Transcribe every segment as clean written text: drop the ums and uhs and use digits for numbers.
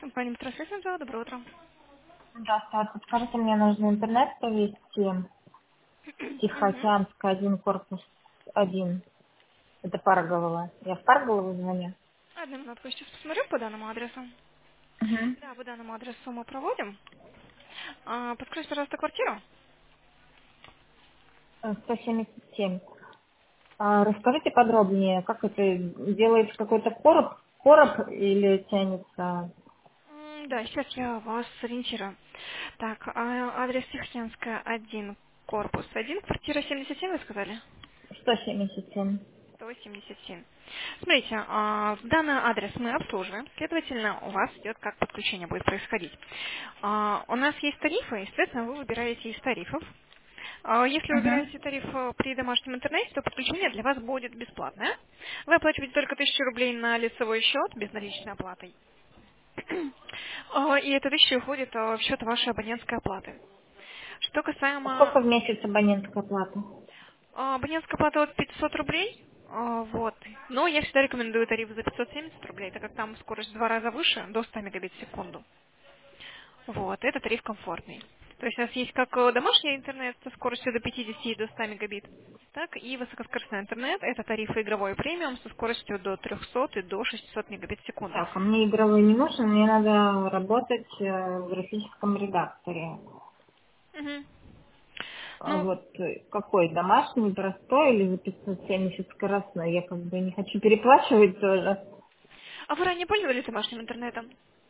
Компания Метросвязь, доброе утро. Здравствуйте. Подскажите, мне нужно интернет провести. Мгм. Тихоокеанская, один корпус, один. Это Парголова. Я в Парголову звоню. Одну минутку, сейчас посмотрю по данному адресу. Угу. Да, по данному адресу мы проводим. Подскажите, пожалуйста, квартиру. 177. Расскажите подробнее, как это делается какой-то короб или тянется? Да, сейчас я вас сориентирую. Так, адрес Тихоокеанская, 1, корпус 1, квартира 77, вы сказали? 177. 177. Смотрите, данный адрес мы обслуживаем, следовательно, у вас идет как подключение будет происходить. У нас есть тарифы, и, соответственно, вы выбираете из тарифов. Если Угу. выбираете тариф при домашнем интернете, то подключение для вас будет бесплатное. Вы оплачиваете только 1000 рублей на лицевой счет без наличной оплаты. И эта 1000 уходит в счет вашей абонентской оплаты. Что Сколько касаемо в месяц абонентская плата? абонентская плата от 500 рублей, вот. Но я всегда рекомендую тариф за 570 рублей, так как там скорость в 2 раза выше, до 100 мегабит в секунду. Вот, это тариф комфортный. То есть у нас есть как домашний интернет со скоростью до 50 и до 100 мегабит, так и высокоскоростной интернет. Это тариф игровой премиум со скоростью до 300 и до 600 мегабит в секунду. Так, а мне игровой не нужен, мне надо работать в графическом редакторе. Мгм. А Ну, вот какой, домашний, простой или за 570 скоростной? Я как бы не хочу переплачивать тоже. а вы ранее пользовались домашним интернетом?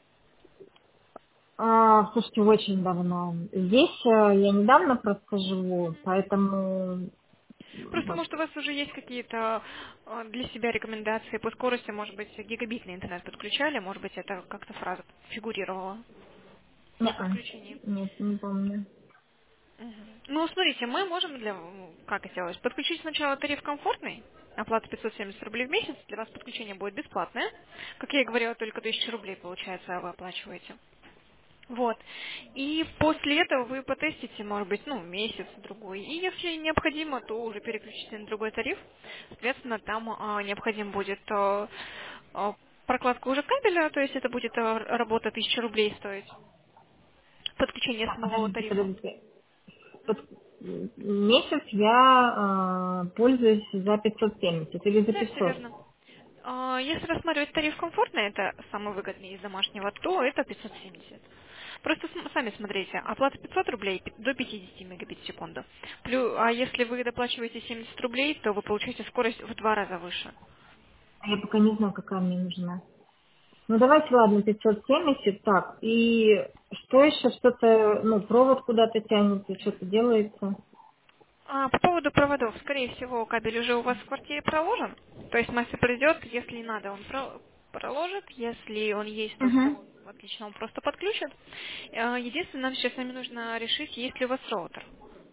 Слушайте, очень давно. Здесь я недавно просто живу, поэтому Просто, вот, может, у вас уже есть какие-то для себя рекомендации по скорости, может быть, гигабитный интернет подключали, может быть, это как-то фраза фигурировала при неа, подключении. нет, не помню. Мгм. Ну, смотрите, мы можем как сделать? Подключить сначала тариф комфортный, оплата 570 рублей в месяц, для вас подключение будет бесплатное. Как я и говорила, только 1000 рублей, получается, вы оплачиваете. Вот. И после этого вы потестите, может быть, месяц, другой. И если необходимо, то уже переключите на другой тариф. Соответственно, там необходим будет прокладка уже кабеля, то есть это будет работа 1000 рублей стоить. Подключение Так, самого подождите, тарифа. подождите. Вот, месяц я пользуюсь за 570 или за Да, все 500. верно. Если рассматривать тариф комфортный, это самый выгодный из домашнего, то это 570. Просто сами смотрите, оплата 500 рублей до 50 мегабит в секунду. А если вы доплачиваете 70 рублей, то вы получаете скорость в 2 раза выше. А я пока не знаю, какая мне нужна. Ну давайте, ладно, 570, так. И что еще, что-то, ну, провод куда-то тянется, что-то делается? По поводу проводов, скорее всего, кабель уже у вас в квартире проложен. То есть мастер придет, если надо, он проложит. Если он есть, то Угу. все отлично, он просто подключит. Единственное, нам сейчас с вами нужно решить, есть ли у вас роутер.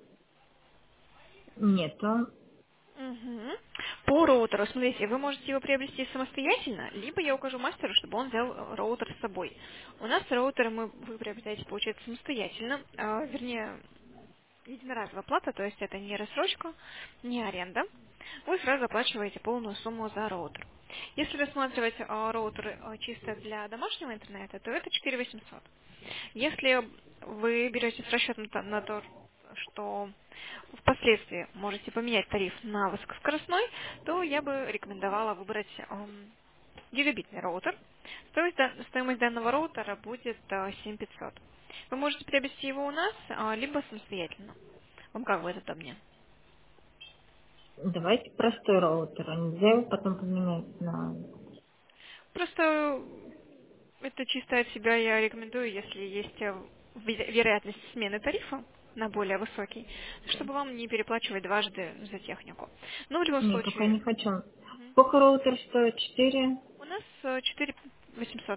Нету. Мгм. По роутеру, смотрите, вы можете его приобрести самостоятельно, либо я укажу мастеру, чтобы он взял роутер с собой. У нас роутеры вы приобретаете, получается, самостоятельно, вернее, единоразовая плата, то есть это не рассрочка, не аренда. Вы сразу оплачиваете полную сумму за роутер. Если рассматривать роутеры чисто для домашнего интернета, то это 4800. Если вы берете с расчетом на то, что впоследствии можете поменять тариф на высокоскоростной, то я бы рекомендовала выбрать гигабитный роутер. Стоимость данного роутера будет 7500. Вы можете приобрести его у нас, либо самостоятельно. Вам как будет удобнее? Давайте простой роутер, а нельзя его потом поменять на... Просто это чисто от себя я рекомендую, если есть вероятность смены тарифа на более высокий, чтобы вам не переплачивать дважды за технику. Но в любом Не, пока случае, не хочу. мгм, Сколько роутер стоит? 4? у нас 4800.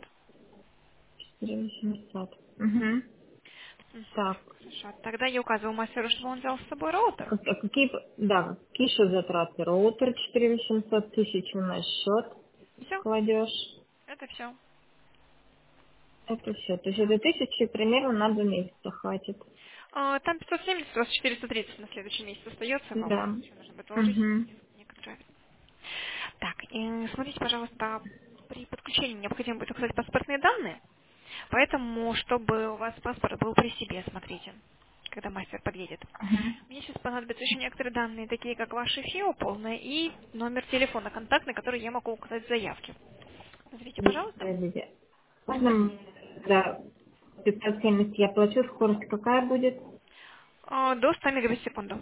4800. Угу. Мгм. Так. Хорошо. Тогда я указываю мастеру, чтобы он взял с собой роутер. Какие, да, какие еще затраты? Роутер 4800, 1000 на счет Все, кладешь. это все. Это все. То есть это 1000 примерно на 2 месяца хватит. Там 570, у вас 430 на следующий месяц остается, вам Да. еще нужно будет положить Угу. некоторые. Так, смотрите, пожалуйста, при подключении необходимо будет указать паспортные данные. Поэтому, чтобы у вас паспорт был при себе, смотрите, когда мастер подъедет. Мгм. Мне сейчас понадобятся еще некоторые данные, такие как ваше ФИО полное и номер телефона контактный, который я могу указать в заявке. Назовите, пожалуйста. Подождите. Можно мне за 570 я плачу, скорость какая будет? До 100 мегабит в секунду.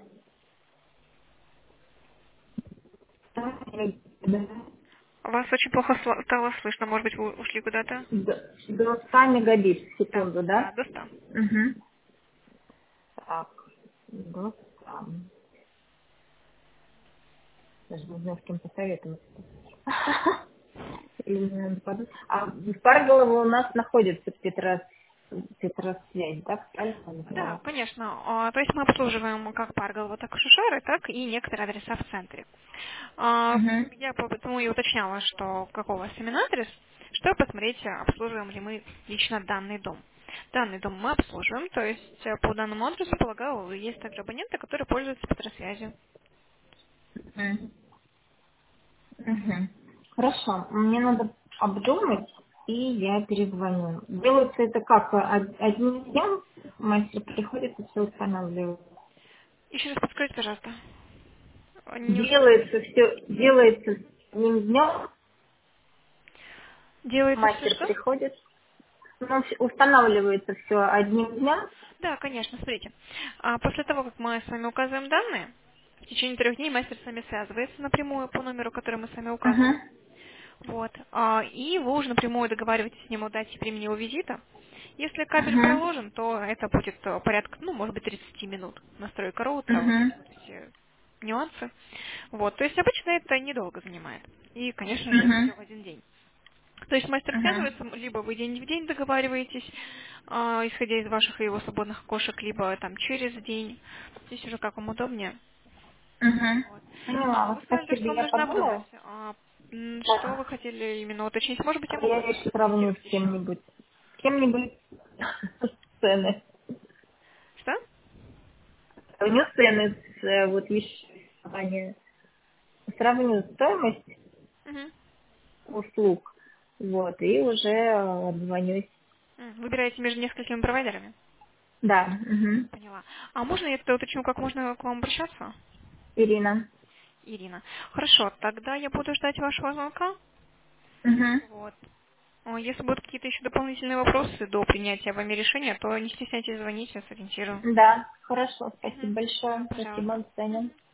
Да. Вас очень плохо стало слышно, может быть, вы ушли куда-то? До 100 мегабит в Да, секунду, да, да? до 100. Угу. Так, до 100. Даже не знаю, с кем посоветоваться. Или мне надо подумать. А в Парголово у нас находится Петросвязь, да? Правильно Да, назвала? конечно. То есть мы обслуживаем как Парголово, так и Шушеры, так и некоторые адреса в центре. Угу. Я поэтому и уточняла, что какой у вас именно адрес, чтобы посмотреть, обслуживаем ли мы лично данный дом. Данный дом мы обслуживаем, то есть по данному адресу, полагаю, есть также абоненты, которые пользуются Петросвязью. Угу. Хорошо, мне надо обдумать, и я перезвоню. Делается это как? Одним днем мастер приходит и все устанавливает. Еще раз подскажите, пожалуйста. Не услышала. Делается одним днем, Делается все мастер что? приходит, ну, устанавливается все одним днем. Да, конечно, смотрите. После того, как мы с вами указываем данные, в течение 3 дней мастер с вами связывается напрямую по номеру, который мы с вами указываем. Угу. Вот. И вы уже напрямую договариваетесь с ним о дате и времени его визита. Если кабель Угу. проложен, то это будет порядка, ну, может быть, 30 минут. Настройка роутера, вот Угу. эти вот все нюансы. Вот. То есть обычно это недолго занимает. И, конечно же, Угу. все в один день. То есть мастер Угу. связывается, либо вы день в день договариваетесь, исходя из ваших и его свободных окошек, либо там через день. Здесь уже как вам удобнее. Угу. Вот. Поняла Вы вас. сказали, Спасибо, что вам я нужно обдумать. подумаю. Что Да. вы хотели именно уточнить? Может быть, я Я могу еще сравню прокомментировать с еще. кем-нибудь. С кем-нибудь цены. Что? Сравню цены с вот еще компания. Сравню стоимость Мгм. услуг. Вот, и уже отзвонюсь. Выбираете между несколькими провайдерами? Да. Угу. Поняла. А можно я это уточню, как можно к вам обращаться? Ирина. Ирина. Хорошо, тогда я буду ждать вашего звонка. Угу. Вот. Если будут какие-то еще дополнительные вопросы до принятия вами решения, то не стесняйтесь звонить, я сориентирую. Да, хорошо. Спасибо Мгм. Да, большое. Спасибо, пожалуйста. до свидания.